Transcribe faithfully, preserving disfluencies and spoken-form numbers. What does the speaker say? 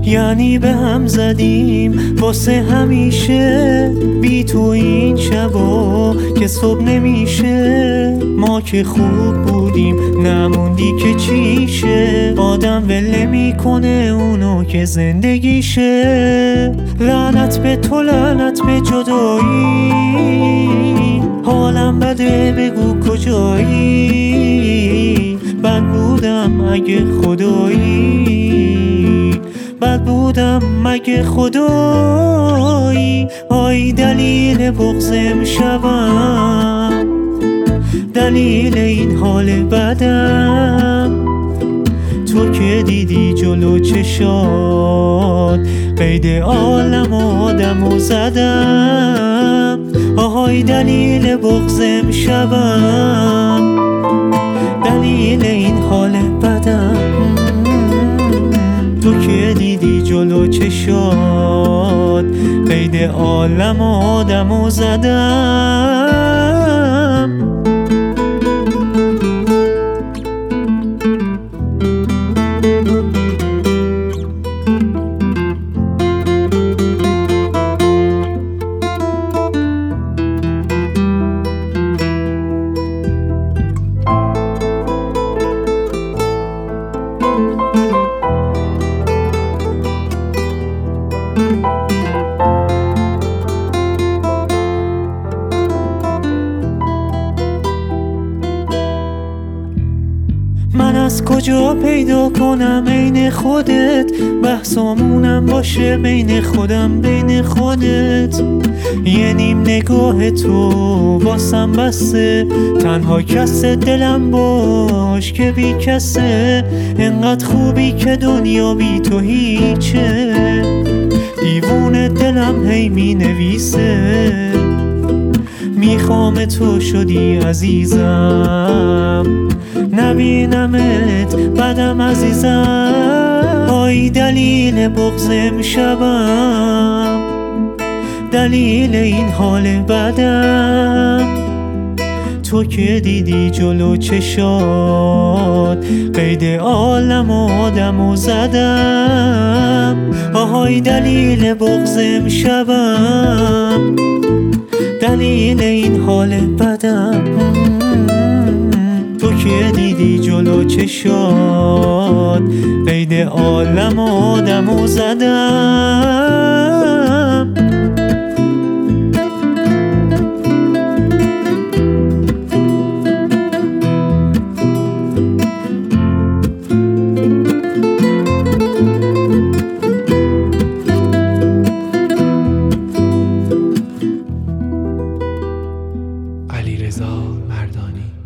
یعنی به هم زدیم واسه همیشه، بی تو این شبا که صبح نمیشه. ما که خوب بودیم نموندی که چیشه، آدم ول میکنه اونو که زندگیشه. لعنت به تو لعنت به جدایی، حالم بده بگو کجایی. بد بودم اگه خدایی، بد بودم مگه خدایی. آی دلیل بغض امشبم، دلیل این حال بدم. تو که دیدی جلو چشات قید عالم آدمو زدم. آهای دلیل بغض امشبم، دلیل این حال بدم. تو که دیدی جلو چشات قید عالم آدمو زدم. من از کجا پیدا کنم عین خودت، بحثامونم باشه بین خودم بین خودت. یه نیم نگاه تو واسم بسه، تنها کس دلم باش که بی کسه. انقدر خوبی که دنیا بی تو هیچه، دیوونه دلم هی می نویسه. میخوام تو شدی عزیزم، نبینمت بدم عزیزم. آی دلیل بغض امشبم، دلیل این حال بدم. تو که دیدی جلو چشات قید عالم آدمو زدم. آهای دلیل بغض امشبم، دلیل این حال بدم. تو که دیدی جلو چشات قید عالم آدمو زدم. علیرضا مردانی.